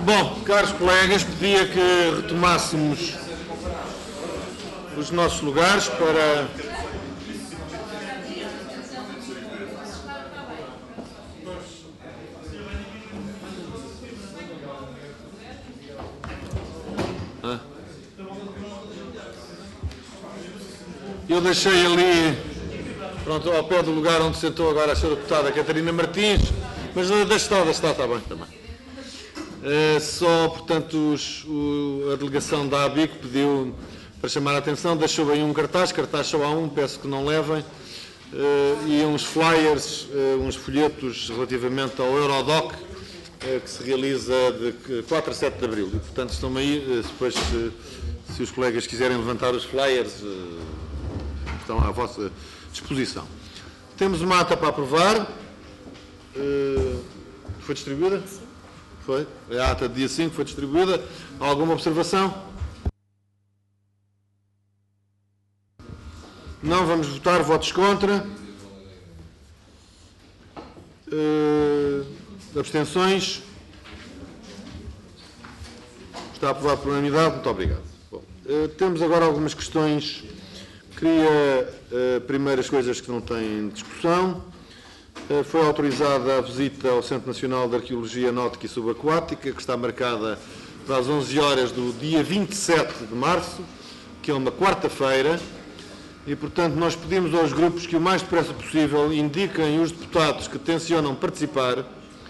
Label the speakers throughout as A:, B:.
A: Bom, caros colegas, pedia que retomássemos os nossos lugares para... Eu deixei ali, pronto, ao pé do lugar onde sentou agora a senhora deputada Catarina Martins, mas deixa estar, está bem, também. Só, portanto, a delegação da ABIC pediu para chamar a atenção, deixou aí um cartaz só há um, peço que não levem, e uns flyers, uns folhetos relativamente ao Eurodoc, que se realiza de 4 a 7 de abril. E, portanto, estão aí, depois, se os colegas quiserem levantar os flyers, estão à vossa disposição. Temos uma ata para aprovar. Foi distribuída? Foi. A ata de dia 5 foi distribuída. Alguma observação? Não, vamos votar. Votos contra. Abstenções. Está aprovado por unanimidade. Muito obrigado. Bom, temos agora algumas questões. Queria, primeiras coisas que não têm discussão. Foi autorizada a visita ao Centro Nacional de Arqueologia Náutica e Subaquática, que está marcada para as 11 horas do dia 27 de março, que é uma quarta-feira, e, portanto, nós pedimos aos grupos que o mais depressa possível indiquem os deputados que tencionam participar.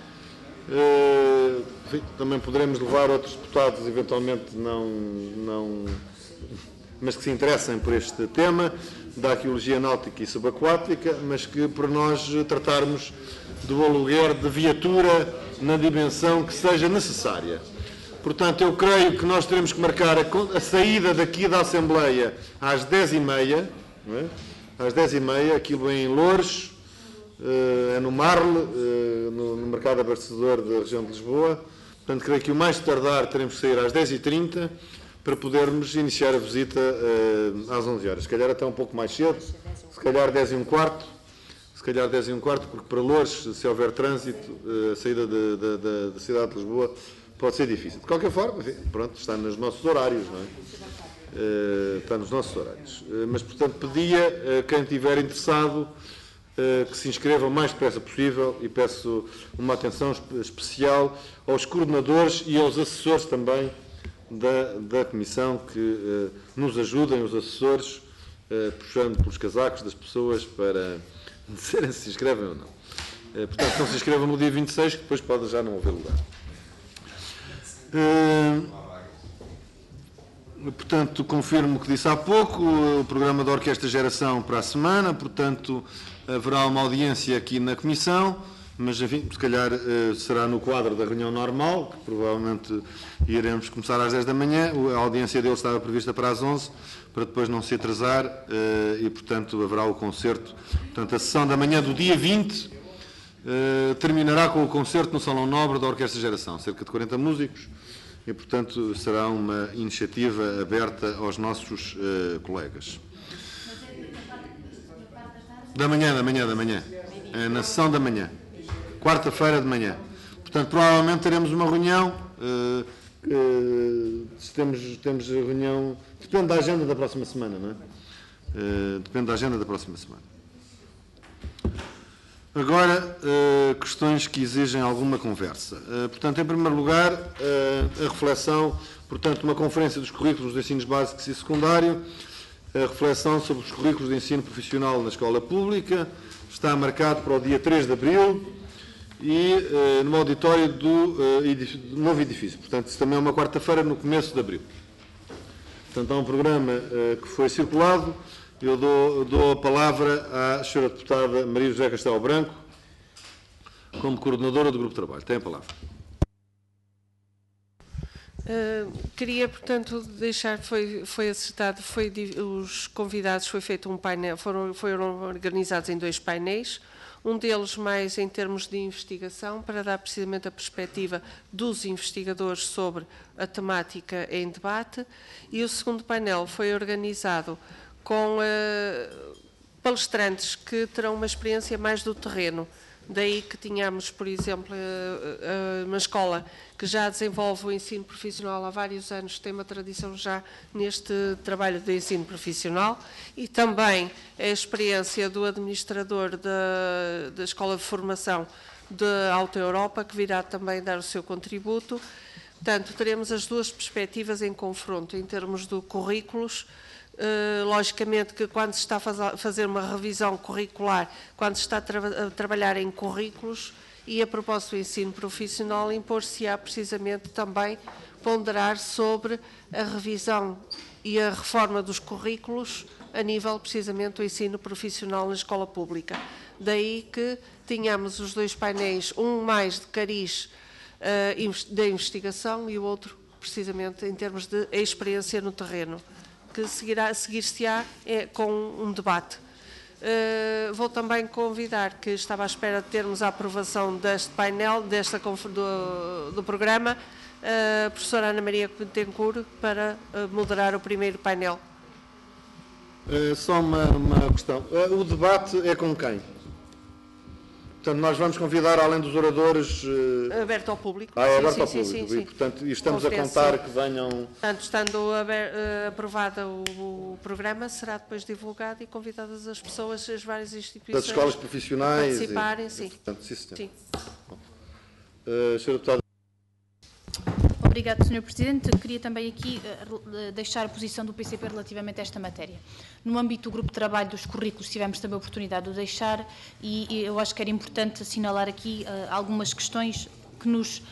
A: Também poderemos levar outros deputados, eventualmente mas que se interessem por este tema da arqueologia náutica e subaquática, mas que por nós tratarmos do aluguer de viatura na dimensão que seja necessária. Portanto, eu creio que nós teremos que marcar a saída daqui da Assembleia às 10h30, não é? Às 10h30, aquilo em Loures, é no Marle, no mercado abastecedor da região de Lisboa. Portanto, creio que o mais tardar teremos que sair às 10h30, para podermos iniciar a visita às 11 horas. Se calhar até um pouco mais cedo, se calhar 10h15, porque para Loures, se houver trânsito, a saída da cidade de Lisboa pode ser difícil. De qualquer forma, enfim, pronto, está nos nossos horários, não é? Está nos nossos horários. Mas, portanto, pedia quem estiver interessado que se inscreva o mais depressa possível e peço uma atenção especial aos coordenadores e aos assessores também da Comissão que nos ajudem, os assessores, puxando pelos casacos das pessoas para dizerem se inscrevem ou não. Portanto, não se inscrevam no dia 26, que depois pode já não haver lugar. Portanto, confirmo o que disse há pouco, o programa da Orquestra Geração para a semana, portanto, haverá uma audiência aqui na Comissão, mas, enfim, se calhar será no quadro da reunião normal, que provavelmente iremos começar às 10 da manhã. A audiência dele estava prevista para as 11, para depois não se atrasar, e, portanto, haverá o concerto. Portanto, a sessão da manhã do dia 20 terminará com o concerto no Salão Nobre da Orquestra Geração, cerca de 40 músicos, e, portanto, será uma iniciativa aberta aos nossos colegas. Da manhã. É na sessão da manhã. Quarta-feira de manhã. Portanto, provavelmente teremos uma reunião, temos reunião, depende da agenda da próxima semana, não é? Depende da agenda da próxima semana. Agora, questões que exigem alguma conversa. Portanto, em primeiro lugar, a reflexão, portanto, uma conferência dos currículos de ensinos básicos e secundário, a reflexão sobre os currículos de ensino profissional na escola pública, está marcado para o dia 3 de abril, e no auditório do novo edifício. Portanto, isso também é uma quarta-feira no começo de abril. Portanto, há um programa que foi circulado. Eu dou a palavra à senhora deputada Maria José Castelo Branco, como coordenadora do Grupo de Trabalho. Tem a palavra.
B: Queria, portanto, deixar, foi acertado, os convidados, foi feito um painel, foram organizados em 2 painéis, um deles mais em termos de investigação, para dar precisamente a perspectiva dos investigadores sobre a temática em debate, e o segundo painel foi organizado com palestrantes que terão uma experiência mais do terreno, Daí que tínhamos, por exemplo, uma escola que já desenvolve o ensino profissional há vários anos, tem uma tradição já neste trabalho de ensino profissional, e também a experiência do administrador da Escola de Formação da Alta Europa, que virá também dar o seu contributo. Portanto, teremos as duas perspectivas em confronto, em termos de currículos. Logicamente que quando se está a fazer uma revisão curricular, quando se está a trabalhar em currículos, e a propósito do ensino profissional, impor-se-á precisamente também ponderar sobre a revisão e a reforma dos currículos a nível precisamente do ensino profissional na escola pública. Daí que tínhamos os dois painéis, um mais de cariz da investigação e o outro precisamente em termos de experiência no terreno, que seguir-se-á com um debate. Vou também convidar, que estava à espera de termos a aprovação deste painel, do programa, a professora Ana Maria Betancourt para moderar o primeiro painel.
A: Só uma questão. O debate é com quem? Portanto, nós vamos convidar, além dos oradores...
B: Aberto ao público.
A: É aberto ao público.
B: Sim.
A: E, portanto, estamos a contar que venham...
B: Portanto, estando aprovado o programa, será depois divulgado e convidadas as pessoas, as várias instituições...
A: Das escolas profissionais...
B: participarem, sim.
A: Portanto, sim.
B: Sim.
A: Sr. Deputado...
C: Obrigado, Sr. Presidente. Queria também aqui deixar a posição do PCP relativamente a esta matéria. No âmbito do grupo de trabalho dos currículos tivemos também a oportunidade de o deixar e eu acho que era importante assinalar aqui algumas questões que nos...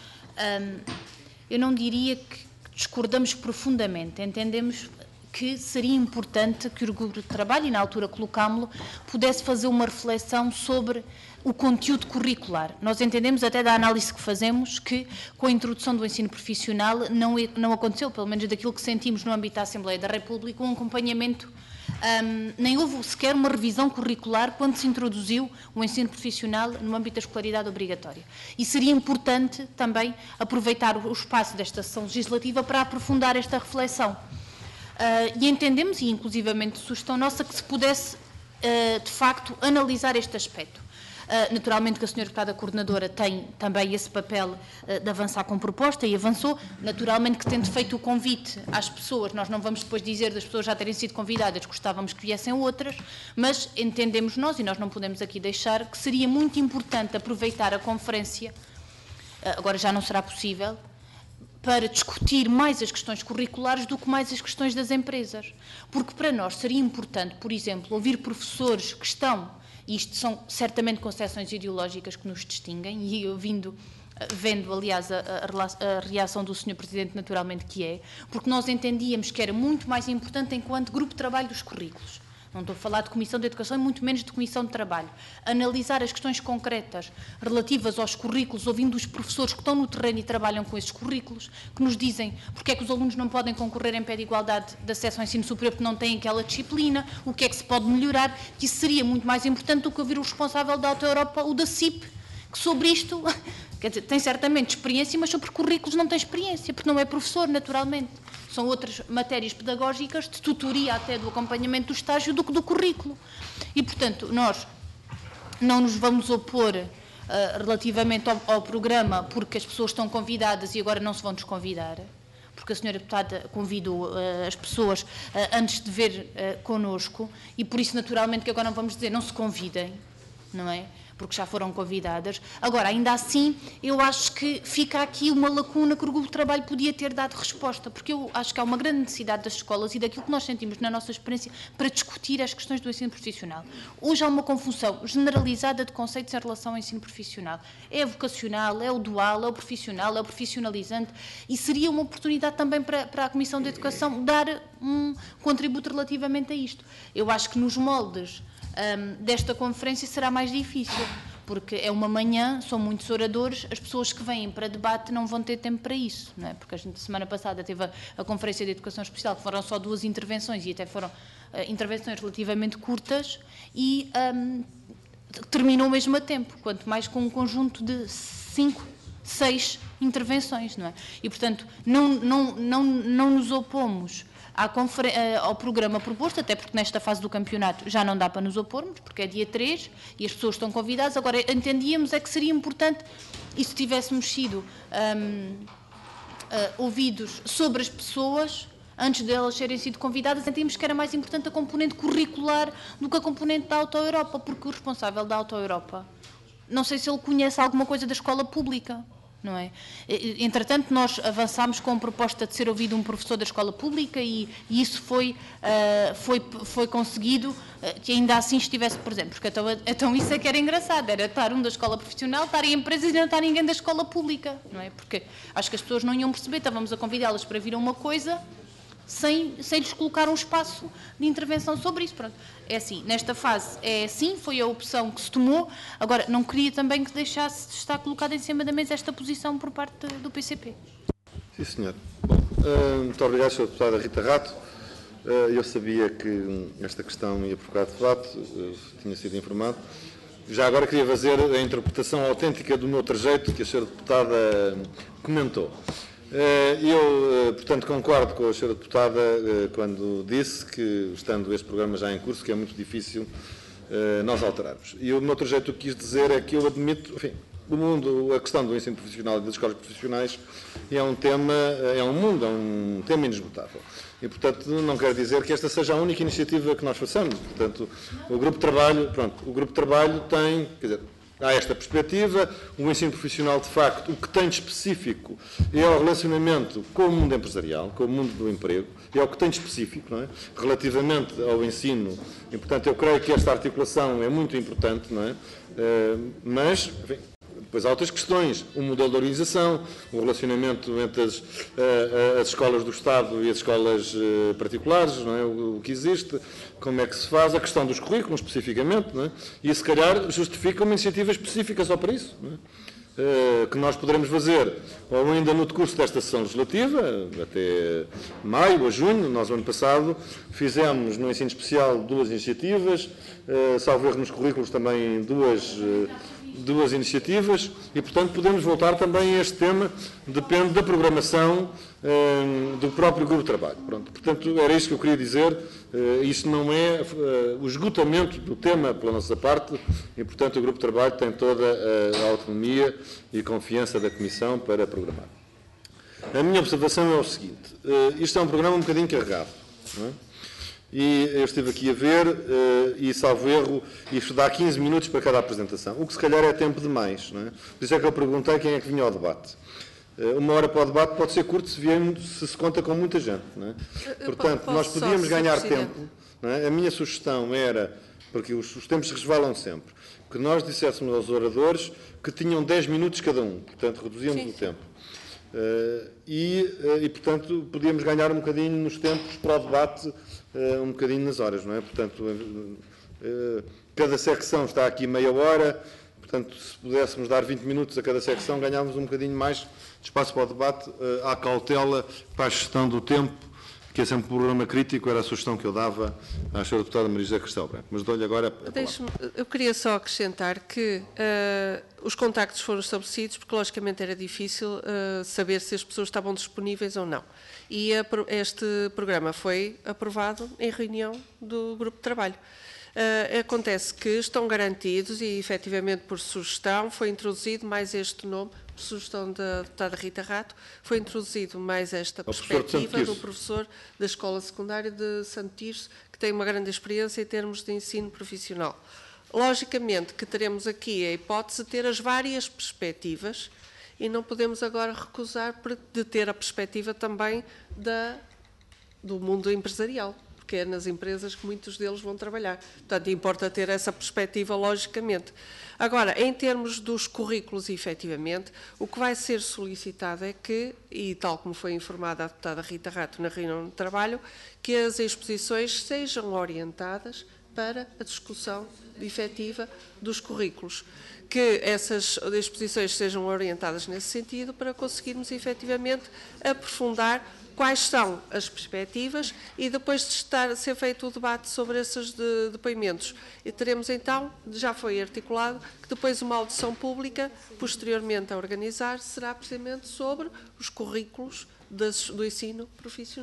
C: eu não diria que discordamos profundamente, entendemos que seria importante que o grupo de trabalho, e na altura colocámo-lo, pudesse fazer uma reflexão sobre o conteúdo curricular. Nós entendemos, até da análise que fazemos, que com a introdução do ensino profissional não aconteceu, pelo menos daquilo que sentimos no âmbito da Assembleia da República, um acompanhamento, nem houve sequer uma revisão curricular quando se introduziu o ensino profissional no âmbito da escolaridade obrigatória. E seria importante também aproveitar o espaço desta sessão legislativa para aprofundar esta reflexão. E entendemos, e inclusivamente sugestão nossa, que se pudesse, de facto, analisar este aspecto. Naturalmente que a Sra. Deputada Coordenadora tem também esse papel de avançar com proposta e avançou. Naturalmente que tendo feito o convite às pessoas, nós não vamos depois dizer das pessoas já terem sido convidadas, gostávamos que viessem outras, mas entendemos nós, e nós não podemos aqui deixar, que seria muito importante aproveitar a conferência, agora já não será possível, para discutir mais as questões curriculares do que mais as questões das empresas. Porque para nós seria importante, por exemplo, ouvir professores que estão, e isto são certamente concepções ideológicas que nos distinguem, e eu vendo, aliás, a reação do Sr. Presidente, naturalmente que é, porque nós entendíamos que era muito mais importante enquanto grupo de trabalho dos currículos. Não estou a falar de Comissão de Educação e muito menos de Comissão de Trabalho. Analisar as questões concretas relativas aos currículos, ouvindo os professores que estão no terreno e trabalham com esses currículos, que nos dizem porque é que os alunos não podem concorrer em pé de igualdade de acesso ao ensino superior porque não têm aquela disciplina, o que é que se pode melhorar, que isso seria muito mais importante do que ouvir o responsável da Alta Europa, o da CIP, que sobre isto, quer dizer, tem certamente experiência, mas sobre currículos não tem experiência, porque não é professor, naturalmente. São outras matérias pedagógicas, de tutoria até do acompanhamento do estágio, do que do currículo. E, portanto, nós não nos vamos opor relativamente ao programa, porque as pessoas estão convidadas e agora não se vão desconvidar, porque a Sra. Deputada convidou as pessoas antes de ver connosco, e por isso, naturalmente, que agora não vamos dizer não se convidem, não é? Porque já foram convidadas. Agora, ainda assim, eu acho que fica aqui uma lacuna que o grupo de trabalho podia ter dado resposta, porque eu acho que há uma grande necessidade das escolas e daquilo que nós sentimos na nossa experiência para discutir as questões do ensino profissional. Hoje há uma confusão generalizada de conceitos em relação ao ensino profissional. É vocacional, é o dual, é o profissional, é o profissionalizante, e seria uma oportunidade também para a Comissão de Educação dar um contributo relativamente a isto. Eu acho que nos moldes desta conferência será mais difícil, porque é uma manhã, são muitos oradores, as pessoas que vêm para debate não vão ter tempo para isso, não é? Porque a gente, semana passada, teve a Conferência de Educação Especial, que foram só 2 intervenções, e até foram intervenções relativamente curtas, e terminou mesmo a tempo, quanto mais com um conjunto de 5, 6 intervenções, não é? E, portanto, não nos opomos ao programa proposto, até porque nesta fase do campeonato já não dá para nos opormos, porque é dia 3 e as pessoas estão convidadas. Agora, entendíamos que seria importante, e se tivéssemos sido ouvidos sobre as pessoas, antes delas terem sido convidadas, entendíamos que era mais importante a componente curricular do que a componente da Auto-Europa, porque o responsável da Auto-Europa, não sei se ele conhece alguma coisa da escola pública, não é? Entretanto, nós avançámos com a proposta de ser ouvido um professor da escola pública e isso foi conseguido, que ainda assim estivesse presente, porque então isso é que era engraçado, era estar um da escola profissional, estar em empresas e não estar ninguém da escola pública, não é? Porque acho que as pessoas não iam perceber, estávamos a convidá-las para vir a uma coisa sem lhes colocar um espaço de intervenção sobre isso. Pronto. É assim, nesta fase é assim, foi a opção que se tomou. Agora, não queria também que deixasse de estar colocada em cima da mesa esta posição por parte do PCP.
A: Sim, senhor. Bom, muito obrigado, Sra. Deputada Rita Rato. Eu sabia que esta questão ia provocar debate, tinha sido informado. Já agora queria fazer a interpretação autêntica do meu trajeto que a Sra. Deputada comentou. Eu, portanto, concordo com a Sra. Deputada quando disse que, estando este programa já em curso, que é muito difícil nós alterarmos. E o meu trajeto o que quis dizer é que eu admito, enfim, a questão do ensino profissional e das escolas profissionais é um tema inesgotável. E, portanto, não quero dizer que esta seja a única iniciativa que nós façamos. Portanto, o grupo de trabalho tem, quer dizer, há esta perspectiva, o ensino profissional, de facto, o que tem de específico é o relacionamento com o mundo empresarial, com o mundo do emprego, é o que tem de específico, não é? Relativamente ao ensino, e, portanto, eu creio que esta articulação é muito importante, não é? Mas, enfim, depois há outras questões, o modelo de organização, o relacionamento entre as escolas do Estado e as escolas particulares, não é? O que existe, como é que se faz, a questão dos currículos especificamente, não é? E se calhar justifica uma iniciativa específica só para isso, não é? Que nós poderemos fazer, ou ainda no decurso desta sessão legislativa, até maio ou junho. Nós, no ano passado, fizemos no ensino especial 2 iniciativas, salvo erro nos currículos também duas iniciativas e, portanto, podemos voltar também a este tema, depende da programação do próprio grupo de trabalho. Pronto, portanto, era isso que eu queria dizer. Isto não é o esgotamento do tema pela nossa parte e, portanto, o grupo de trabalho tem toda a autonomia e confiança da Comissão para programar. A minha observação é o seguinte: isto é um programa um bocadinho carregado, não é? E eu estive aqui a ver, e salvo erro, isto dá 15 minutos para cada apresentação, o que se calhar é tempo demais, não é? Por isso é que eu perguntei quem é que vinha ao debate. 1 hora para o debate pode ser curto se se conta com muita gente, não é? Portanto, nós podíamos ganhar tempo, não é? A minha sugestão era, porque os tempos resvalam sempre, que nós disséssemos aos oradores que tinham 10 minutos cada um, portanto, reduzíamos o tempo. Portanto, podíamos ganhar um bocadinho nos tempos para o debate, um bocadinho nas horas, não é? Portanto, cada secção está aqui meia hora, portanto, se pudéssemos dar 20 minutos a cada secção, ganhávamos um bocadinho mais de espaço para o debate. Há cautela para a gestão do tempo, que é sempre um programa crítico, era a sugestão que eu dava à Sra. Deputada Maria José Castelo Branco. Mas dou-lhe agora a palavra.
B: Eu queria só acrescentar que os contactos foram estabelecidos, porque logicamente era difícil saber se as pessoas estavam disponíveis ou não. E este programa foi aprovado em reunião do grupo de trabalho. Acontece que estão garantidos e, efetivamente, por sugestão, foi introduzido mais este nome, por sugestão da deputada Rita Rato, foi introduzido mais esta perspectiva do professor da Escola Secundária de Santo Tirso, que tem uma grande experiência em termos de ensino profissional. Logicamente que teremos aqui a hipótese de ter as várias perspectivas e não podemos agora recusar de ter a perspectiva também do mundo empresarial, porque é nas empresas que muitos deles vão trabalhar. Portanto, importa ter essa perspectiva, logicamente. Agora, em termos dos currículos, efetivamente, o que vai ser solicitado é que, e tal como foi informada a deputada Rita Rato na reunião de trabalho, que as exposições sejam orientadas para a discussão efetiva dos currículos, que essas exposições sejam orientadas nesse sentido para conseguirmos efetivamente aprofundar quais são as perspectivas e depois de ser feito o debate sobre esses depoimentos. E teremos então, já foi articulado, que depois uma audição pública, posteriormente a organizar, será precisamente sobre os currículos do ensino profissional.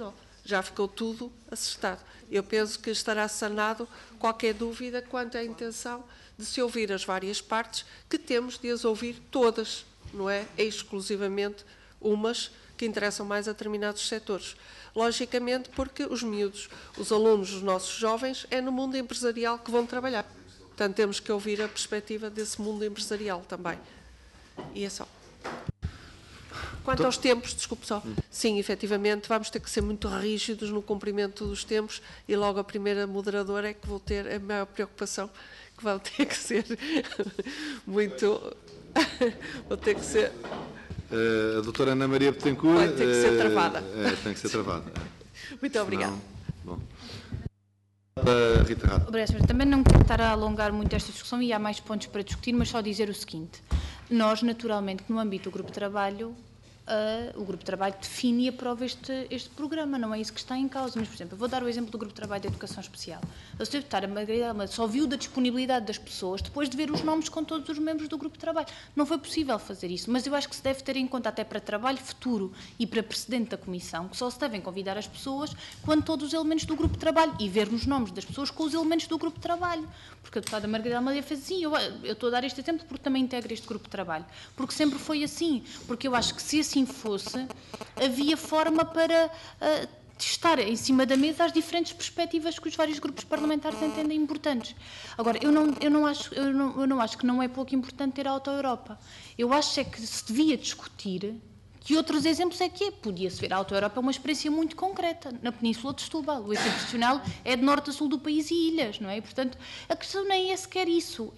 B: já ficou tudo acertado. Eu penso que estará sanado qualquer dúvida quanto à intenção de se ouvir as várias partes, que temos de as ouvir todas, não é exclusivamente umas que interessam mais a determinados setores. Logicamente, porque os miúdos, os alunos, os nossos jovens, é no mundo empresarial que vão trabalhar. Portanto, temos que ouvir a perspectiva desse mundo empresarial também. E é só. Quanto aos tempos, desculpe só, sim, efetivamente, vamos ter que ser muito rígidos no cumprimento dos tempos e logo a primeira moderadora é que vou ter a maior preocupação, que vai ter que ser muito... vou ter que ser...
A: A doutora Ana Maria Betancourt...
B: Vai ter que ser travada.
A: Tem que ser travada.
B: Muito obrigada.
A: Bom. Rita Rato.
C: Obrigada, senhora. Também não quero estar a alongar muito esta discussão e há mais pontos para discutir, mas só dizer o seguinte. Nós, naturalmente, no âmbito do grupo de trabalho, o grupo de trabalho define e aprova este programa, não é isso que está em causa. Mas, por exemplo, eu vou dar o exemplo do grupo de trabalho de educação especial. A secretária Margarida Almeida só viu da disponibilidade das pessoas depois de ver os nomes com todos os membros do grupo de trabalho. Não foi possível fazer isso, mas eu acho que se deve ter em conta até para trabalho futuro e para presidente da comissão, que só se devem convidar as pessoas quando todos os elementos do grupo de trabalho e ver nos nomes das pessoas com os elementos do grupo de trabalho. Porque a deputada Margarida Almeida fez assim, eu estou a dar este exemplo porque também integro este grupo de trabalho. Porque sempre foi assim. Porque eu acho que se assim fosse, havia forma para estar em cima da mesa as diferentes perspectivas que os vários grupos parlamentares entendem importantes. Agora, eu não acho que não é pouco importante ter a Auto-Europa. Eu acho é que se devia discutir que outros exemplos é que é. Podia-se ver a Auto-Europa é uma experiência muito concreta na Península de Setúbal. O eixo institucional é de norte a sul do país e ilhas, não é? E, portanto, a questão nem é sequer isso.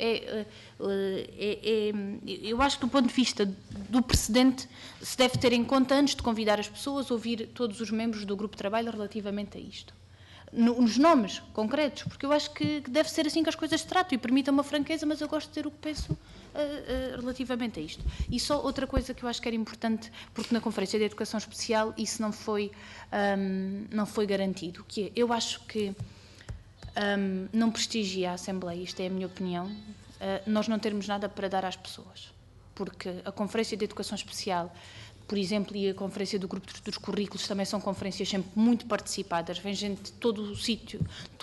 C: Eu acho que, do ponto de vista do precedente, se deve ter em conta, antes de convidar as pessoas, ouvir todos os membros do grupo de trabalho relativamente a isto. Nos nomes concretos, porque eu acho que deve ser assim que as coisas se tratam, e permitam uma franqueza, mas eu gosto de dizer o que penso relativamente a isto. E só outra coisa que eu acho que era importante, porque na Conferência de Educação Especial isso não foi garantido, que é, eu acho que não prestigia a Assembleia, isto é a minha opinião, nós não termos nada para dar às pessoas, porque a Conferência de Educação Especial, por exemplo, e a Conferência do Grupo dos Currículos também são conferências sempre muito participadas, vem gente de todo o sítio,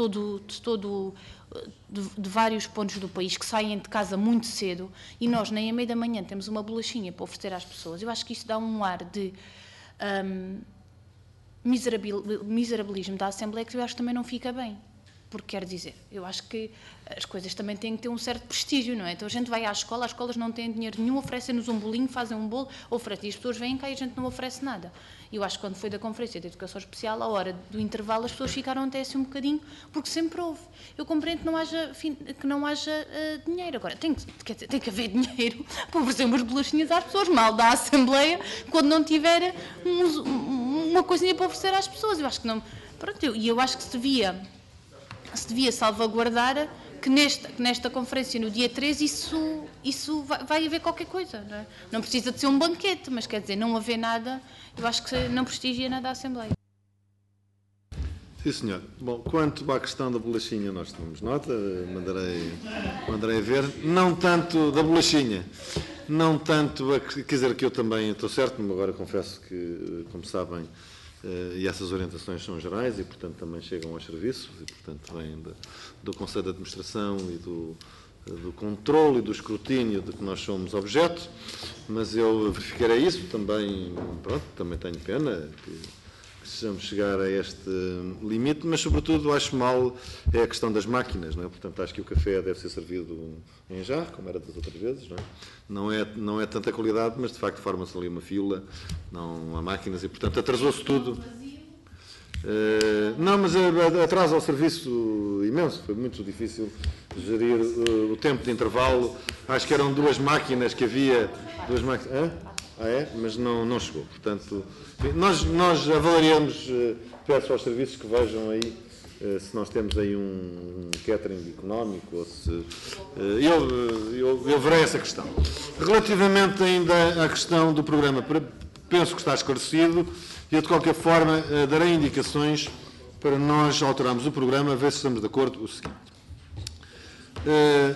C: de vários pontos do país, que saem de casa muito cedo, e nós nem à meia da manhã temos uma bolachinha para oferecer às pessoas. Eu acho que isso dá um ar de miserabilismo da Assembleia que eu acho que também não fica bem. Porque quer dizer, eu acho que as coisas também têm que ter um certo prestígio, não é? Então a gente vai à escola, as escolas não têm dinheiro nenhum, oferecem-nos um bolinho, fazem um bolo, oferecem, e as pessoas vêm cá e a gente não oferece nada. Eu acho que quando foi da Conferência de Educação Especial, à hora do intervalo, as pessoas ficaram até assim um bocadinho, porque sempre houve. Eu compreendo que não haja dinheiro. Agora, tem que haver dinheiro para oferecer umas bolachinhas às pessoas, mal da Assembleia, quando não tiver uma coisinha para oferecer às pessoas. Eu acho que não... Pronto, e eu acho que se devia salvaguardar que nesta conferência, no dia 13, isso vai haver qualquer coisa. Não é? Não precisa de ser um banquete, mas quer dizer, não haver nada, eu acho que não prestigia nada a Assembleia.
A: Sim, senhor. Bom, quanto à questão da bolachinha, nós tomamos nota, mandarei ver. Não tanto da bolachinha, não tanto, quer dizer, que eu também estou certo, mas agora confesso que, como sabem, e essas orientações são gerais e, portanto, também chegam aos serviços e, portanto, vêm do Conselho de Administração e do controle e do escrutínio de que nós somos objeto, mas eu verificarei isso também, pronto, também tenho pena que sejamos chegar a este limite, mas, sobretudo, acho mal é a questão das máquinas, não é? Portanto, acho que o café deve ser servido em jarro, como era das outras vezes, não é? Não é tanta qualidade, mas, de facto, forma-se ali uma fila, não há máquinas e, portanto, atrasou-se tudo. Não, mas atrasa o serviço imenso, foi muito difícil gerir o tempo de intervalo, acho que eram duas máquinas que havia, mas não chegou, portanto, nós avaliaremos, peço aos serviços que vejam aí se nós temos aí um catering económico, ou se eu verei essa questão. Relativamente ainda à questão do programa, penso que está esclarecido, e eu de qualquer forma darei indicações para nós alterarmos o programa, ver se estamos de acordo. O seguinte,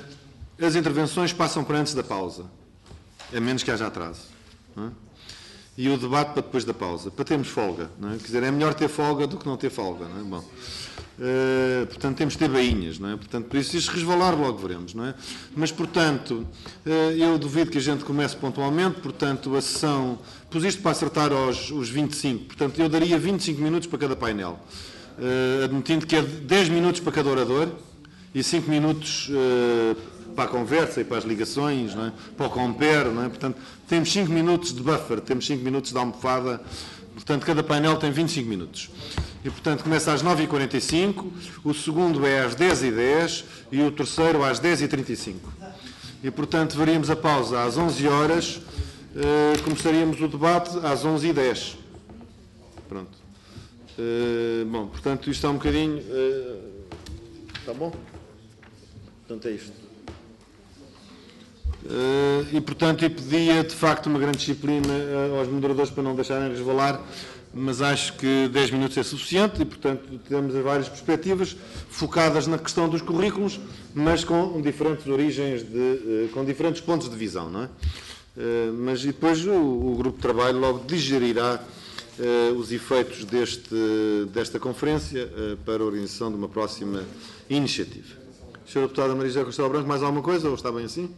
A: as intervenções passam para antes da pausa, a menos que haja atraso. Não é? e o debate para depois da pausa, para termos folga, não é? Quer dizer, é melhor ter folga do que não ter folga, não é? Bom, portanto, temos de ter bainhas, não é? Portanto, por isso, isto resvalar logo veremos, não é? Mas, portanto, eu duvido que a gente comece pontualmente, portanto, a sessão, pus isto para acertar os 25, portanto, eu daria 25 minutos para cada painel, admitindo que é 10 minutos para cada orador e 5 minutos para a conversa e para as ligações, não é? Para o compare, não é? Portanto, temos 5 minutos de buffer, temos 5 minutos de almofada, portanto, cada painel tem 25 minutos. E, portanto, começa às 9h45, o segundo é às 10h10 e o terceiro às 10h35. E, portanto, veríamos a pausa às 11 horas, começaríamos o debate às 11h10. Pronto. Bom, portanto, isto está um bocadinho... está bom? Portanto, é isto. E, portanto, eu pedia, de facto, uma grande disciplina aos moderadores para não deixarem resvalar, mas acho que 10 minutos é suficiente e, portanto, temos várias perspectivas focadas na questão dos currículos, mas com diferentes origens, com diferentes pontos de visão, não é? Mas e depois o grupo de trabalho logo digerirá os efeitos desta conferência para a organização de uma próxima iniciativa. Sra. Deputada Maria José Castelo Branco, mais alguma coisa ou está bem assim?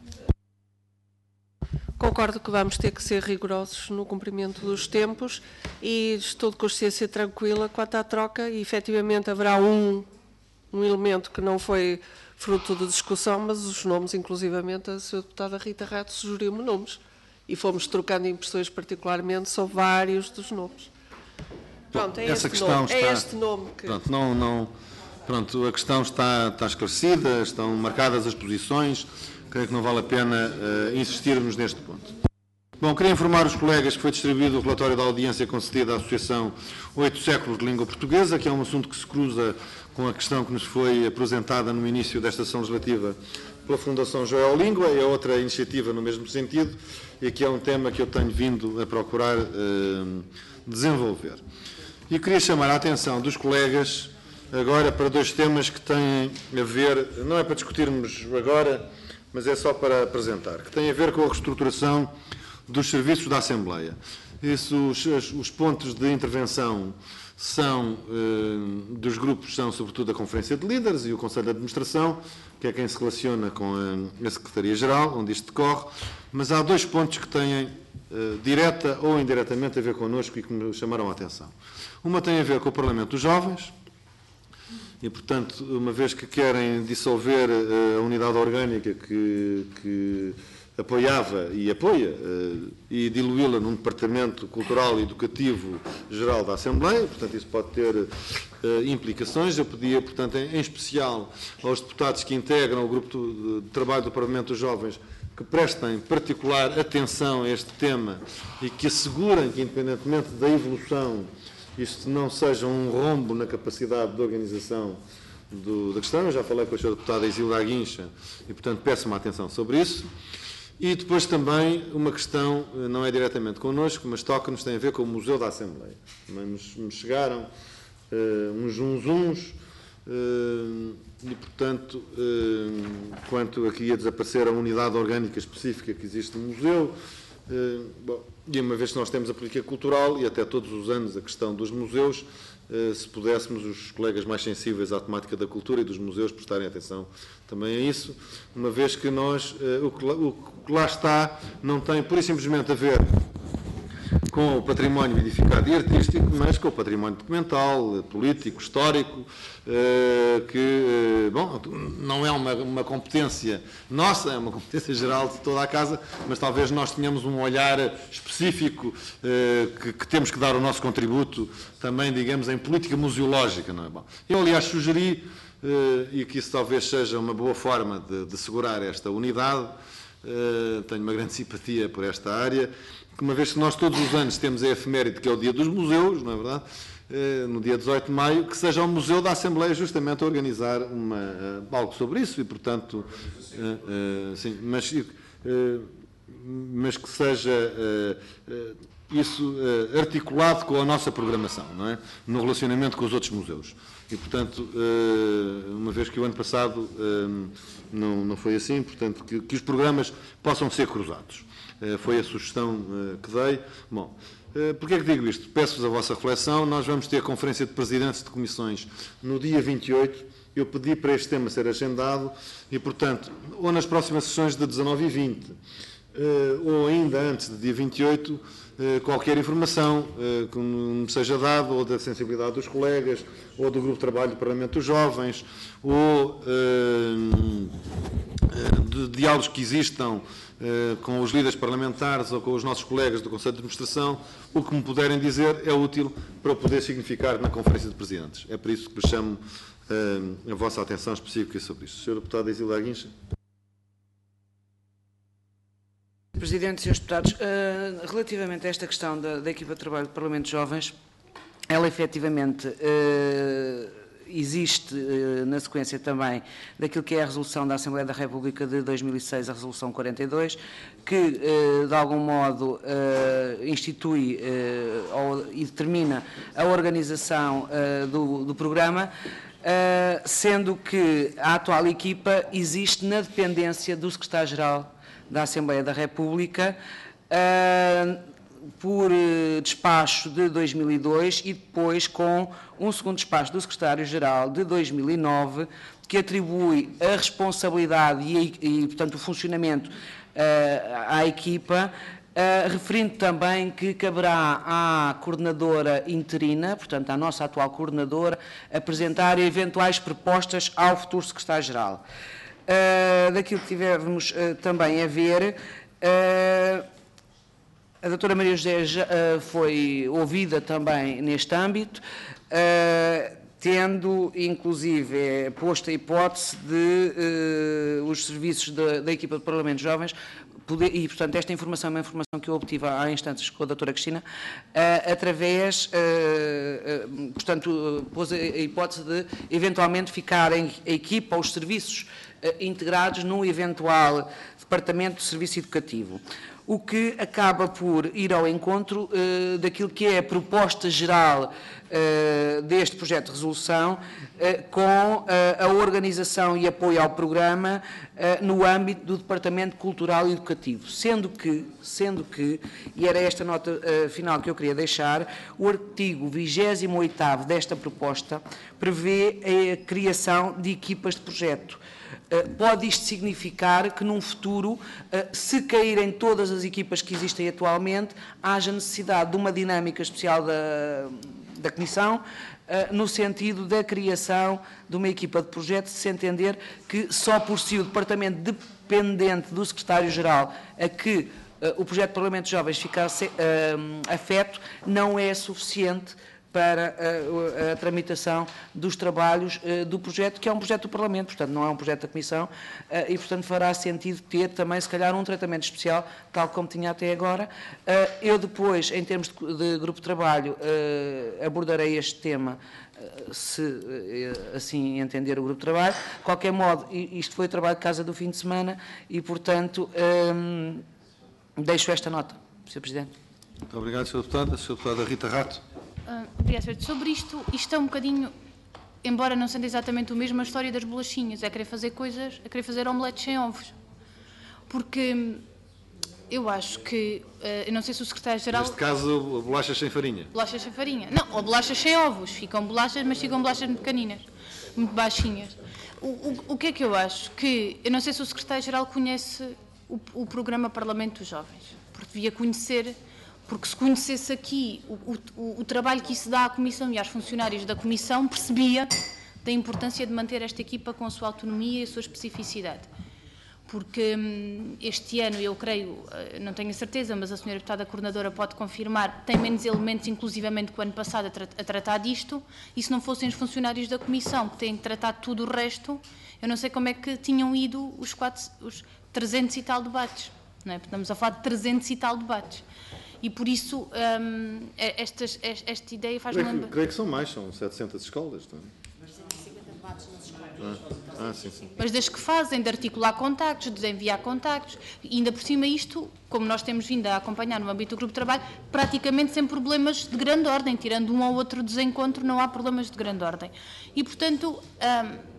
B: Concordo que vamos ter que ser rigorosos no cumprimento dos tempos e estou de consciência tranquila quanto à troca e, efetivamente, haverá um elemento que não foi fruto de discussão, mas os nomes, inclusivamente, a Sra. Deputada Rita Rato sugeriu-me nomes e fomos trocando impressões particularmente sobre vários dos nomes. Pronto, é
A: essa
B: este
A: questão
B: nome,
A: está...
B: é este nome que...
A: Pronto, a questão está esclarecida, estão marcadas as posições, creio que não vale a pena insistirmos neste ponto. Bom, queria informar os colegas que foi distribuído o relatório da audiência concedida à Associação 8 Séculos de Língua Portuguesa, que é um assunto que se cruza com a questão que nos foi apresentada no início desta sessão legislativa pela Fundação Geolíngua, é outra iniciativa no mesmo sentido, e aqui é um tema que eu tenho vindo a procurar desenvolver. E queria chamar a atenção dos colegas agora para dois temas que têm a ver, não é para discutirmos agora, mas é só para apresentar, que têm a ver com a reestruturação dos serviços da Assembleia. Os pontos de intervenção dos grupos são, sobretudo, a Conferência de Líderes e o Conselho de Administração, que é quem se relaciona com a Secretaria-Geral, onde isto decorre, mas há dois pontos que têm, direta ou indiretamente, a ver connosco e que me chamaram a atenção. Uma tem a ver com o Parlamento dos Jovens, e, portanto, uma vez que querem dissolver a unidade orgânica que apoiava e apoia e diluí-la num Departamento Cultural e Educativo Geral da Assembleia, portanto, isso pode ter implicações. Eu pedia, portanto, em especial aos deputados que integram o grupo de trabalho do Parlamento dos Jovens que prestem particular atenção a este tema e que assegurem que, independentemente da evolução, isto não seja um rombo na capacidade de organização da questão. Eu já falei com a Sra. Deputada Isilda Aguincha e, portanto, peço uma atenção sobre isso. E depois também uma questão, não é diretamente connosco, mas toca-nos, tem a ver com o Museu da Assembleia. Também nos chegaram uns zunzuns e, portanto, quanto aqui a desaparecer a unidade orgânica específica que existe no museu, bom, e uma vez que nós temos a política cultural e até todos os anos a questão dos museus, se pudéssemos, os colegas mais sensíveis à temática da cultura e dos museus, prestarem atenção também a isso, uma vez que nós, o que lá está, não tem pura e simplesmente a ver com o património edificado e artístico, mas com o património documental, político, histórico, que, bom, não é uma competência nossa, é uma competência geral de toda a Casa, mas talvez nós tenhamos um olhar específico que temos que dar o nosso contributo também, digamos, em política museológica, não é bom? Eu, aliás, sugeri, e que isso talvez seja uma boa forma de segurar esta unidade, tenho uma grande simpatia por esta área, que uma vez que nós todos os anos temos a efeméride, que é o Dia dos Museus, não é verdade? No dia 18 de maio, que seja o Museu da Assembleia justamente a organizar algo sobre isso e, portanto, sim, mas que seja isso articulado com a nossa programação, não é? No relacionamento com os outros museus. E, portanto, uma vez que o ano passado não foi assim, portanto, que os programas possam ser cruzados. Foi a sugestão que dei. Bom, porquê é que digo isto? Peço-vos a vossa reflexão. Nós vamos ter a Conferência de Presidentes de Comissões no dia 28. Eu pedi para este tema ser agendado e, portanto, ou nas próximas sessões de 19 e 20, ou ainda antes do dia 28, qualquer informação que me seja dada, ou da sensibilidade dos colegas, ou do Grupo de Trabalho do Parlamento dos Jovens, ou de diálogos que existam com os líderes parlamentares ou com os nossos colegas do Conselho de Administração, o que me puderem dizer é útil para eu poder significar na Conferência de Presidentes. É por isso que vos chamo a vossa atenção específica sobre isto. Sr. Deputado Exílio Aguincha.
D: Presidente, Srs. Deputados, relativamente a esta questão da equipa de trabalho do Parlamento de Jovens, ela efetivamente existe na sequência também daquilo que é a resolução da Assembleia da República de 2006, a resolução 42, que de algum modo institui e determina a organização do programa, sendo que a atual equipa existe na dependência do Secretário-Geral da Assembleia da República, por despacho de 2002 e depois com um segundo despacho do Secretário-Geral de 2009, que atribui a responsabilidade e portanto, o funcionamento à equipa, referindo também que caberá à coordenadora interina, portanto, à nossa atual coordenadora, apresentar eventuais propostas ao futuro Secretário-Geral. Daquilo que tivemos também a ver, a doutora Maria José foi ouvida também neste âmbito, tendo inclusive posto a hipótese de os serviços da equipa de Parlamento de Jovens e, portanto, esta informação é uma informação que eu obtive há instantes com a doutora Cristina, através, portanto, pôs a hipótese de eventualmente ficarem a equipa ou os serviços integrados num eventual departamento de serviço educativo, o que acaba por ir ao encontro daquilo que é a proposta geral deste projeto de resolução, com a organização e apoio ao programa no âmbito do Departamento Cultural e Educativo, sendo que, e era esta nota final que eu queria deixar, o artigo 28º desta proposta prevê a criação de equipas de projeto. Pode isto significar que, num futuro, se caírem todas as equipas que existem atualmente, haja necessidade de uma dinâmica especial da Comissão, no sentido da criação de uma equipa de projeto, se entender que só por si o Departamento dependente do Secretário-Geral a que o projeto de Parlamento de Jovens fica afeto, não é suficiente para a tramitação dos trabalhos do projeto, que é um projeto do Parlamento, portanto não é um projeto da Comissão, e portanto fará sentido ter também, se calhar, um tratamento especial, tal como tinha até agora. Eu depois, em termos de grupo de trabalho, abordarei este tema, se assim entender o grupo de trabalho. De qualquer modo, isto foi o trabalho de casa do fim de semana e, portanto, deixo esta nota, Sr. Presidente.
A: Muito obrigado, Sr. Deputado. A Sra. Deputada Rita Rato.
C: Obrigada, Sr. Sobre isto é um bocadinho, embora não sendo exatamente o mesmo, a história das bolachinhas, é querer fazer coisas, é querer fazer omeletes sem ovos. Porque eu acho que, eu não sei se o Secretário-Geral...
A: Neste caso, bolachas sem farinha.
C: Bolachas sem farinha. Não, ou bolachas sem ovos, ficam bolachas, mas ficam bolachas muito pequeninas, muito baixinhas. O que é que eu acho? Que, eu não sei se o Secretário-Geral conhece o programa Parlamento dos Jovens, porque devia conhecer... Porque se conhecesse aqui o trabalho que isso dá à Comissão e aos funcionários da Comissão, percebia da importância de manter esta equipa com a sua autonomia e a sua especificidade. Porque este ano, eu creio, não tenho a certeza, mas a Sra. Deputada Coordenadora pode confirmar, tem menos elementos, inclusivamente, que o ano passado a tratar disto, e se não fossem os funcionários da Comissão que têm tratado tudo o resto, eu não sei como é que tinham ido os 300 e tal debates. Não é? Estamos a falar de 300 e tal debates. E por isso, esta ideia faz-me lembrar...
A: Creio que são mais, são 700 escolas, não é? Mas 150 debates nas escolas. Sim.
C: Mas das que fazem, de articular contactos, de enviar contactos, e ainda por cima isto, como nós temos vindo a acompanhar no âmbito do grupo de trabalho, praticamente sem problemas de grande ordem, tirando um ou outro desencontro, não há problemas de grande ordem. E, portanto,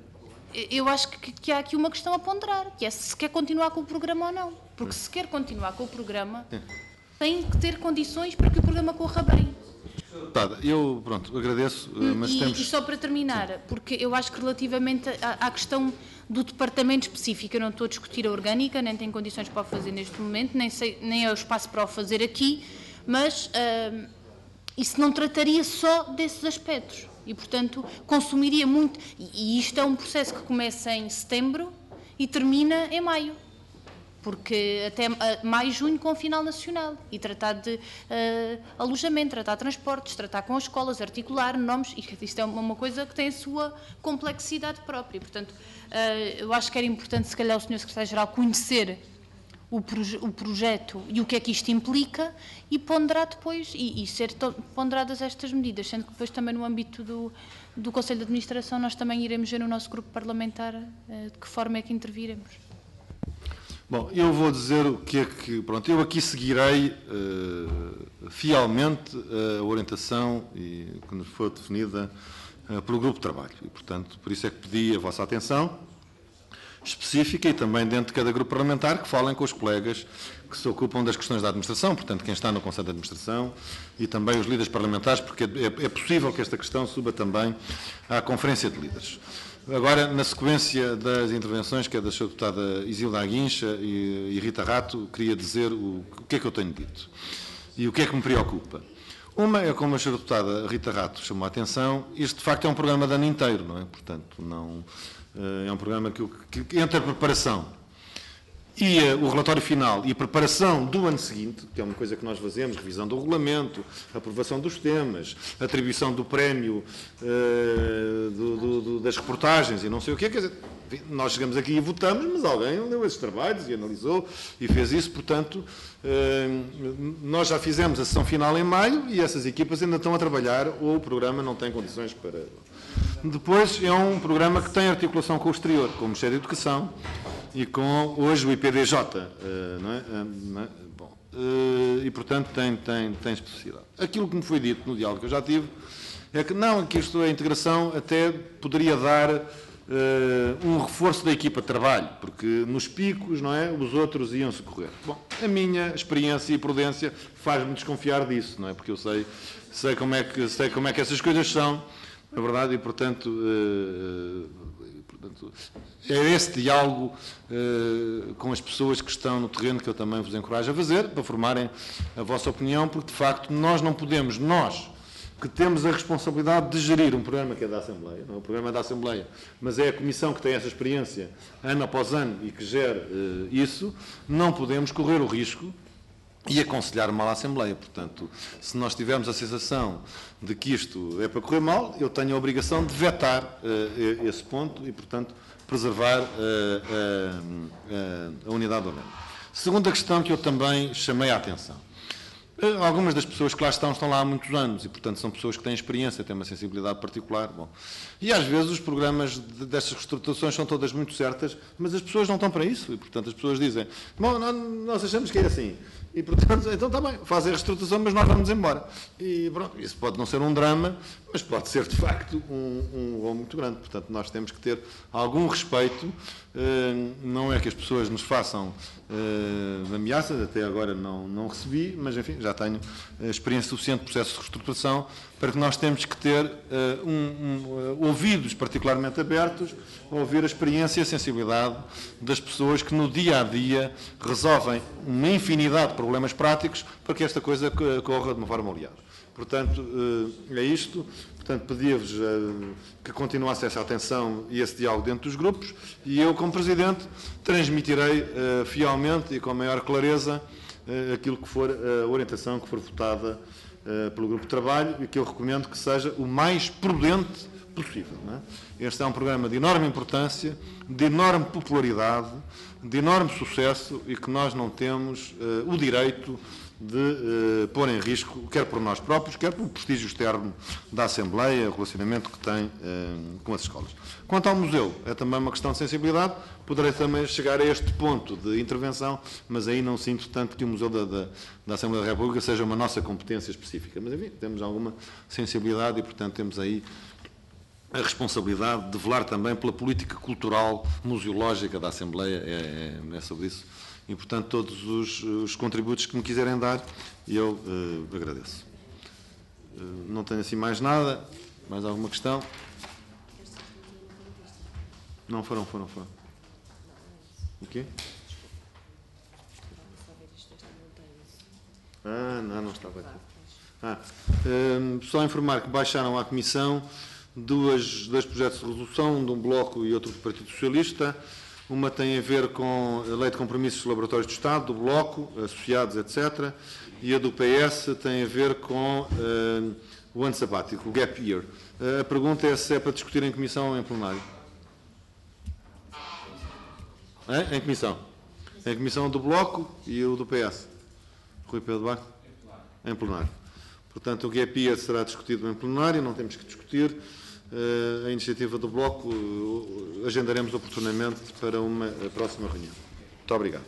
C: Eu acho que há aqui uma questão a ponderar, que é se quer continuar com o programa ou não. Porque se quer continuar com o programa, tem que ter condições para que o programa corra bem.
A: Eu, pronto, agradeço, mas temos...
C: E só para terminar, porque eu acho que relativamente à questão do departamento específico, eu não estou a discutir a orgânica, nem tenho condições para o fazer neste momento, nem é o espaço para o fazer aqui, mas isso não trataria só desses aspectos. E, portanto, consumiria muito. E isto é um processo que começa em setembro e termina em maio. Porque até maio, junho, com o final nacional. E tratar de alojamento, tratar de transportes, tratar com as escolas, articular nomes. Isto é uma coisa que tem a sua complexidade própria. Portanto, eu acho que era importante, se calhar, o Sr. Secretário-Geral conhecer o projeto e o que é que isto implica e ponderar depois, e ser ponderadas estas medidas, sendo que depois também no âmbito do Conselho de Administração nós também iremos ver no nosso grupo parlamentar de que forma é que interviremos.
A: Bom, eu vou dizer o que é que... Pronto, eu aqui seguirei fielmente a orientação que nos foi definida pelo Grupo de Trabalho. E, portanto, por isso é que pedi a vossa atenção específica e também dentro de cada grupo parlamentar que falem com os colegas que se ocupam das questões da administração, portanto, quem está no Conselho de Administração e também os líderes parlamentares, porque é possível que esta questão suba também à Conferência de Líderes. Agora, na sequência das intervenções, que é da Sra. Deputada Isilda Aguincha e Rita Rato, queria dizer o que é que eu tenho dito e o que é que me preocupa. Uma é, como a Sra. Deputada Rita Rato chamou a atenção, isto de facto é um programa de ano inteiro, não é? Portanto, não... É um programa que entre a preparação e o relatório final e a preparação do ano seguinte, que é uma coisa que nós fazemos, revisão do regulamento, aprovação dos temas, atribuição do prémio das reportagens e não sei o quê, quer dizer, nós chegamos aqui e votamos, mas alguém leu esses trabalhos e analisou e fez isso, portanto, nós já fizemos a sessão final em maio e essas equipas ainda estão a trabalhar ou o programa não tem condições para... Depois é um programa que tem articulação com o exterior, com o Ministério da Educação e com, hoje, o IPDJ, não é? Bom, e, portanto, tem especificidade. Aquilo que me foi dito no diálogo que eu já tive é que não, que isto, a integração até poderia dar um reforço da equipa de trabalho, porque nos picos, não é, os outros iam socorrer. Bom, a minha experiência e prudência faz-me desconfiar disso, não é? Porque eu sei como é que essas coisas são. É verdade, e, portanto, é esse diálogo com as pessoas que estão no terreno que eu também vos encorajo a fazer, para formarem a vossa opinião, porque, de facto, nós não podemos, nós, que temos a responsabilidade de gerir um programa que é da Assembleia, não é o programa da Assembleia, mas é a Comissão que tem essa experiência ano após ano e que gera isso, não podemos correr o risco e aconselhar mal à Assembleia. Portanto, se nós tivermos a sensação de que isto é para correr mal, eu tenho a obrigação de vetar esse ponto e, portanto, preservar a unidade do governo. Segunda questão que eu também chamei a atenção. Algumas das pessoas que lá estão lá há muitos anos e, portanto, são pessoas que têm experiência, têm uma sensibilidade particular. Bom, e, às vezes, os programas destas reestruturações são todas muito certas, mas as pessoas não estão para isso e, portanto, as pessoas dizem, bom, nós achamos que é assim. E, portanto, então está bem, fazem a reestruturação, mas nós vamos embora. E, pronto, isso pode não ser um drama, mas pode ser, de facto, um rol muito grande. Portanto, nós temos que ter algum respeito. Não é que as pessoas nos façam ameaças, até agora não recebi, mas, enfim, já tenho experiência suficiente de processo de reestruturação para que nós temos que ter ouvidos particularmente abertos a ouvir a experiência e a sensibilidade das pessoas que no dia-a-dia resolvem uma infinidade de problemas práticos para que esta coisa corra de uma forma oleada. Portanto, é isto. Portanto, pedia-vos que continuasse essa atenção e esse diálogo dentro dos grupos e eu, como Presidente, transmitirei fielmente e com a maior clareza aquilo que for a orientação que for votada pelo Grupo de Trabalho e que eu recomendo que seja o mais prudente possível. Não é? Este é um programa de enorme importância, de enorme popularidade, de enorme sucesso e que nós não temos o direito de pôr em risco, quer por nós próprios, quer pelo prestígio externo da Assembleia, o relacionamento que tem com as escolas. Quanto ao museu, é também uma questão de sensibilidade, poderei também chegar a este ponto de intervenção, mas aí não sinto tanto que o Museu da Assembleia da República seja uma nossa competência específica. Mas, enfim, temos alguma sensibilidade e, portanto, temos aí a responsabilidade de velar também pela política cultural museológica da Assembleia, é sobre isso. E, portanto, todos os contributos que me quiserem dar, eu agradeço. Não tenho assim mais nada. Mais alguma questão? Não, foram. O quê? Não estava aqui. Só informar que baixaram à Comissão dois projetos de resolução, um de um Bloco e outro do Partido Socialista. Uma tem a ver com a Lei de Compromissos dos Laboratórios do Estado, do Bloco, associados, etc. E a do PS tem a ver com o ano sabático, o Gap Year. A pergunta é se é para discutir em Comissão ou em plenário. Em Comissão. Em Comissão do Bloco e o do PS. Rui Pedro Duarte? Em plenário. Portanto, o Gap Year será discutido em plenário, não temos que discutir. A iniciativa do Bloco agendaremos oportunamente para uma próxima reunião. Muito obrigado.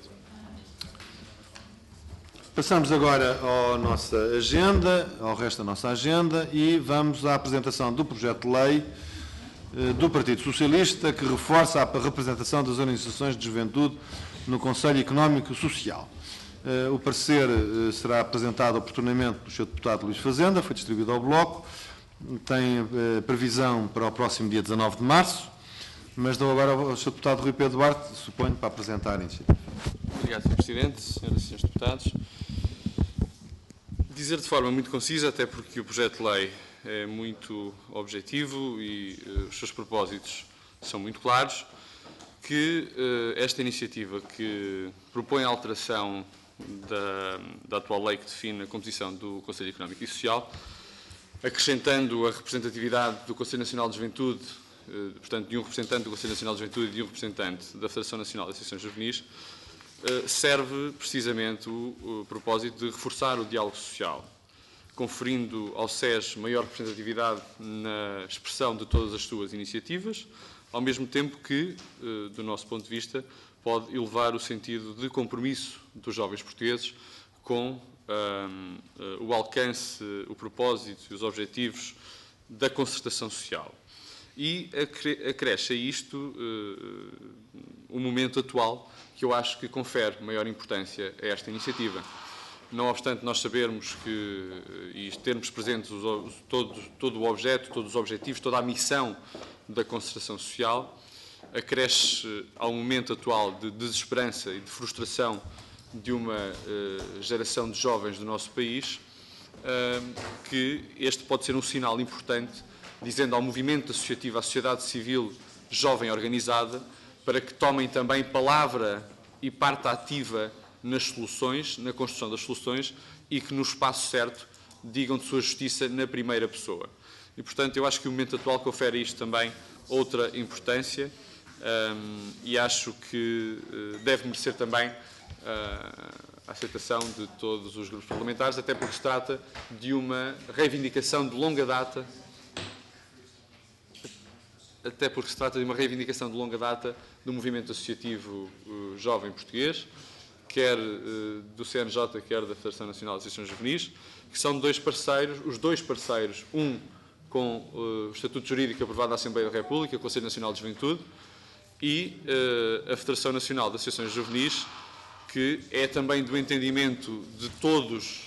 A: Passamos agora à nossa agenda, ao resto da nossa agenda, e vamos à apresentação do projeto de lei do Partido Socialista que reforça a representação das organizações de juventude no Conselho Económico e Social. O parecer será apresentado oportunamente pelo Sr. Deputado Luís Fazenda, foi distribuído ao Bloco, tem previsão para o próximo dia 19 de março, mas dou agora ao Sr. Deputado Rui Pedro Duarte, suponho, para apresentar a iniciativa.
E: Obrigado, Sr. Presidente, Senhoras e Srs. Deputados. Dizer de forma muito concisa, até porque o projeto de lei é muito objetivo e os seus propósitos são muito claros, que esta iniciativa que propõe a alteração da atual lei que define a composição do Conselho Económico e Social, acrescentando a representatividade do Conselho Nacional de Juventude, portanto, de um representante do Conselho Nacional de Juventude e de um representante da Federação Nacional de Associações Juvenis, serve precisamente o propósito de reforçar o diálogo social, conferindo ao SES maior representatividade na expressão de todas as suas iniciativas, ao mesmo tempo que, do nosso ponto de vista, pode elevar o sentido de compromisso dos jovens portugueses com o alcance, o propósito e os objetivos da concertação social. E acresce a isto o momento atual, que eu acho que confere maior importância a esta iniciativa. Não obstante nós sabermos que, e termos presentes todo o objeto, todos os objetivos, toda a missão da concertação social, acresce ao momento atual de desesperança e de frustração de uma geração de jovens do nosso país, que este pode ser um sinal importante, dizendo ao movimento associativo, à sociedade civil jovem organizada, para que tomem também palavra e parte ativa nas soluções, na construção das soluções, e que no espaço certo digam de sua justiça na primeira pessoa. E, portanto, eu acho que o momento atual confere isto também outra importância, e acho que deve merecer também a aceitação de todos os grupos parlamentares, até porque se trata de uma reivindicação de longa data, do movimento associativo jovem português, quer do CNJ, quer da Federação Nacional de Associações Juvenis, que são os dois parceiros, um com o Estatuto Jurídico aprovado na Assembleia da República, o Conselho Nacional de Juventude, e a Federação Nacional de Associações Juvenis, que é também do entendimento de todos,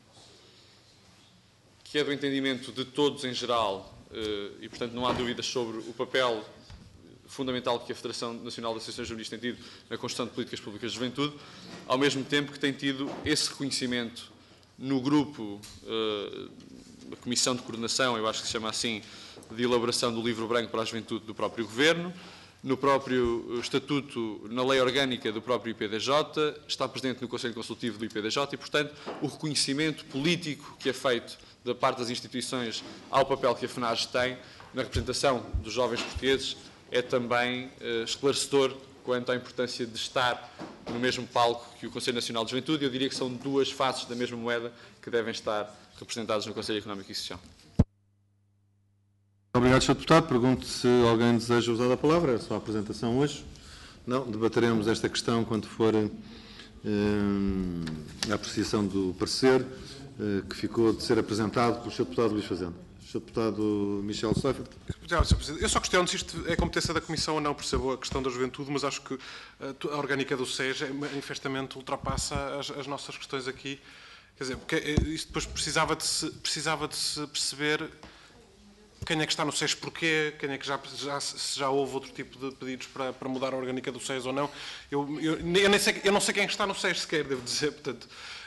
E: em geral, e, portanto, não há dúvidas sobre o papel fundamental que a Federação Nacional de Associações Juvenis tem tido na construção de políticas públicas de juventude, ao mesmo tempo que tem tido esse reconhecimento no grupo, a Comissão de Coordenação, eu acho que se chama assim, de elaboração do Livro Branco para a Juventude do próprio Governo, no próprio Estatuto, na Lei Orgânica do próprio IPDJ, está presente no Conselho Consultivo do IPDJ e, portanto, o reconhecimento político que é feito da parte das instituições ao papel que a FNAJ tem na representação dos jovens portugueses é também esclarecedor quanto à importância de estar no mesmo palco que o Conselho Nacional de Juventude. Eu diria que são duas faces da mesma moeda que devem estar representadas no Conselho Económico e Social.
A: Obrigado, Sr. Deputado. Pergunto se alguém deseja usar a palavra. É a sua apresentação hoje. Não, debateremos esta questão quando for a apreciação do parecer. que ficou de ser apresentado pelo Sr. Deputado Luís Fazenda. Sr. Deputado Michel Seifert.
F: Eu só questiono se isto é competência da Comissão ou não, percebo a questão da juventude, mas acho que a orgânica do SES manifestamente ultrapassa as nossas questões aqui. Quer dizer, porque isto depois precisava de se perceber quem é que está no SES, porquê, quem é que já houve outro tipo de pedidos para mudar a orgânica do SES ou não. Eu não sei quem é que está no SES sequer, devo dizer, portanto,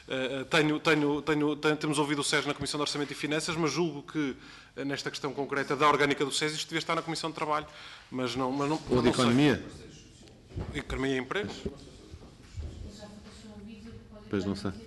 F: temos ouvido o SES na Comissão de Orçamento e Finanças, mas julgo que nesta questão concreta da orgânica do SES isto devia estar na Comissão de Trabalho, mas não
A: Ou de Economia?
F: Economia e Empregos?
A: Pois não sei.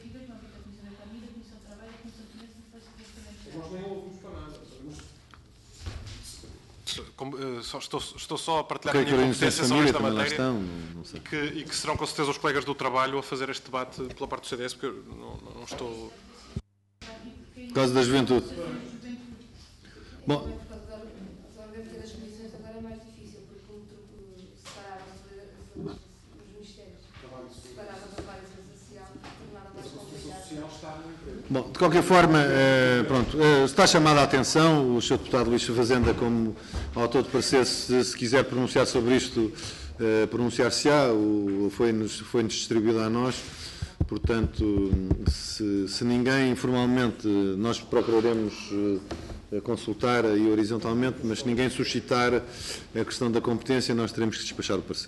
F: Estou só a partilhar
A: O
F: a
A: que é que
F: minha
A: a Organização
F: competência
A: de
F: sobre
A: Família
F: esta
A: também lá
F: matéria
A: estão? Não sei.
F: e que serão com certeza os colegas do trabalho a fazer este debate pela parte do CDS, porque eu não estou...
A: Por causa da juventude. Bom,
G: A orgânica das comissões agora é mais difícil, porque separaram os ministérios, separaram a trabalho social, tornaram mais complicado.
A: bom, de qualquer forma, pronto, está chamada a atenção o Sr. Deputado Luís Fazenda como autor de parecer, se quiser pronunciar sobre isto, pronunciar-se-á, foi-nos distribuído a nós. Portanto, se ninguém, informalmente, nós procuraremos consultar aí horizontalmente, mas se ninguém suscitar a questão da competência, nós teremos que despachar o parecer.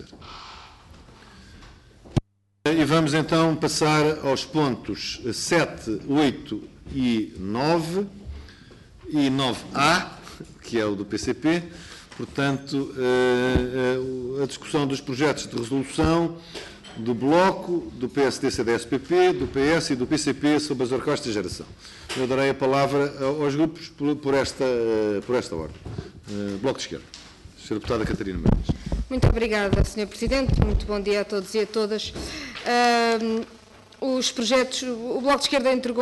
A: E vamos então passar aos pontos 7, 8 e 9, e 9A, que é o do PCP. Portanto, a discussão dos projetos de resolução do Bloco, do PSD, CDS-PP, do PS e do PCP sobre as orquestras de geração. Eu darei a palavra aos grupos por esta ordem. Bloco de Esquerda. Sra. Deputada Catarina Mendes.
G: Muito obrigada, Sr. Presidente. Muito bom dia a todos e a todas. Os projetos, o Bloco de Esquerda entregou